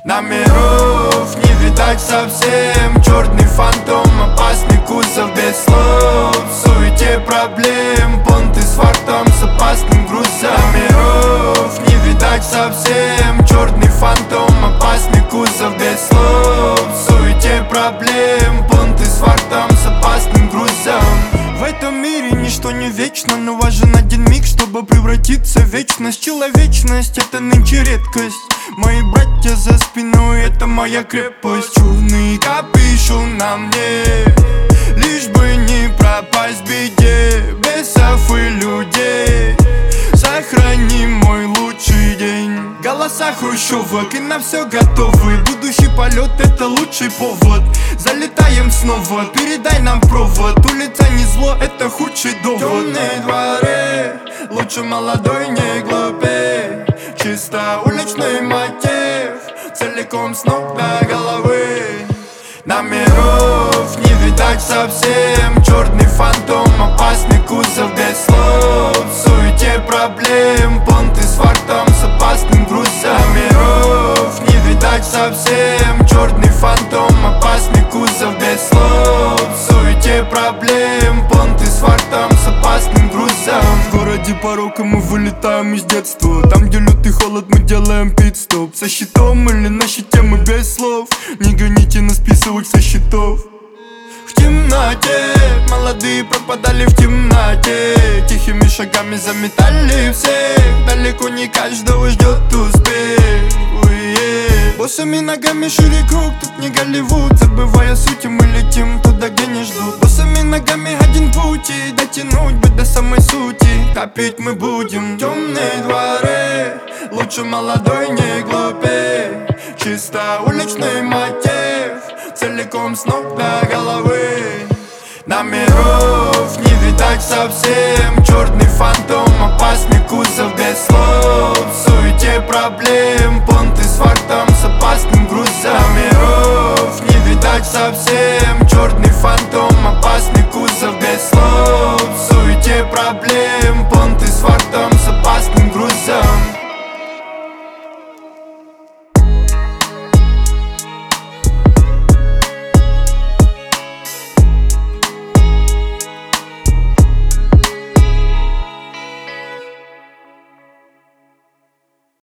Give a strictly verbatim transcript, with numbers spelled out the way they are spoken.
Номеров не видать совсем. Черный фантом, опасный кузов без слов. В суете проблем, понты с фактом, с опасным грузом. Номеров не видать совсем. Черный фантом, опасный кузов без слов. В суете проблем, понты с фактом, с опасным грузом. В этом мире ничто не вечно, но важен один миг, чтобы превратиться в вечность. Человечность — это нынче редкость. Мои братья за спиной — это моя крепость. Черный капюшон на мне, лишь бы не пропасть в беде. Бесов и людей, сохрани мой лучший день. Голоса хрущевок и на все готовы. Будущий полет — это лучший повод. Залетаем снова, передай нам провод. Улица не зло, это худший довод. Темные дворы, лучше молодой, не глупей. Чисто уличный мотив, целиком с ног до головы. Номеров не видать совсем. Черный фантом, опасный кузов без слов. В суете проблем, понты с фактом, с опасным грузом. Номеров не видать совсем. Черный фантом, опасный кузов без слов. В суете проблем, понты с фактом, с опасным грузом. В городе порока мы вылетаем из детства. Там, где лютый холод, мы делаем пит-стоп. Со щитом или на щите мы без слов. Не гоните нас списывать со счетов. В темноте молодые пропадали в темноте. Тихими шагами заметали всех. Далеко не каждого ждет успех. Уе. Босыми ногами шире круг, тут не Голливуд. Забывая суть, мы летим туда, где не ждут. Босыми ногами один путь, и дотянуть бы до самой сути. Копить мы будем. Темные дворы, лучше молодой, не глупей. Чисто уличный мотив, целиком с ног до головы. Номеров не видать совсем. Черный фантом, опасный кузов без слов. В суете проблем, понты с фактом, с опасным